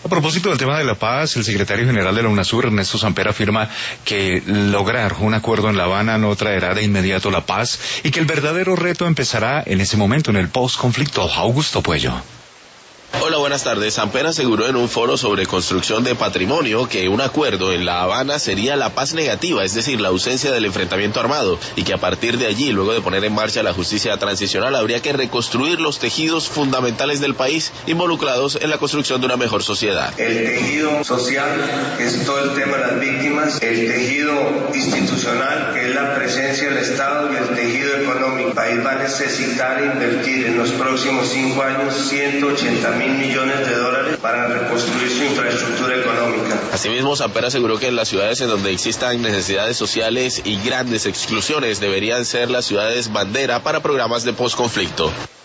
A propósito del tema de la paz, el secretario general de la UNASUR, Ernesto Samper, afirma que lograr un acuerdo en La Habana no traerá de inmediato la paz y que el verdadero reto empezará en ese momento, en el post-conflicto. Augusto Puello. Hola, buenas tardes. Samper aseguró en un foro sobre construcción de patrimonio que un acuerdo en La Habana sería la paz negativa, es decir, la ausencia del enfrentamiento armado, y que a partir de allí, luego de poner en marcha la justicia transicional, habría que reconstruir los tejidos fundamentales del país involucrados en la construcción de una mejor sociedad. El tejido social, que es todo el tema de las víctimas, el tejido institucional, que es la presencia del Estado, y el tejido económico. El país va a necesitar invertir en los próximos 5 años 180.000 millones de dólares para reconstruir su infraestructura económica. Asimismo, Samper aseguró que en las ciudades en donde existan necesidades sociales y grandes exclusiones deberían ser las ciudades bandera para programas de posconflicto.